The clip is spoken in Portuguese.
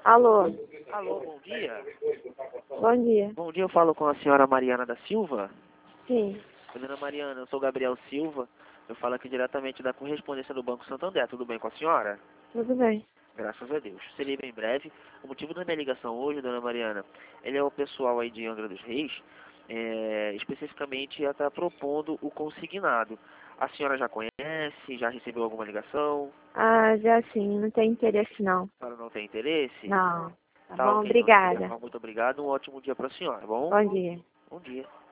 Alô, Alô, bom dia. bom dia. Bom dia, eu falo com a senhora Mariana da Silva. Sim, Dona Mariana, eu sou Gabriel Silva. Eu falo aqui diretamente da correspondência do Banco Santander. Tudo bem com a senhora? tudo bem. Graças a Deus. Seria bem breve. O motivo da minha ligação hoje, Dona Mariana, ele é o pessoal aí de Angra dos Reis, especificamente está propondo o consignado. A senhora já conhece? Já recebeu alguma ligação? Ah, já sim, não tem interesse não. A senhora não tem interesse? Não. Tá Tá bom, ok, então, Dona Mariana. obrigada. Muito obrigado. Um ótimo dia para a senhora, tá bom? Bom dia. Bom dia.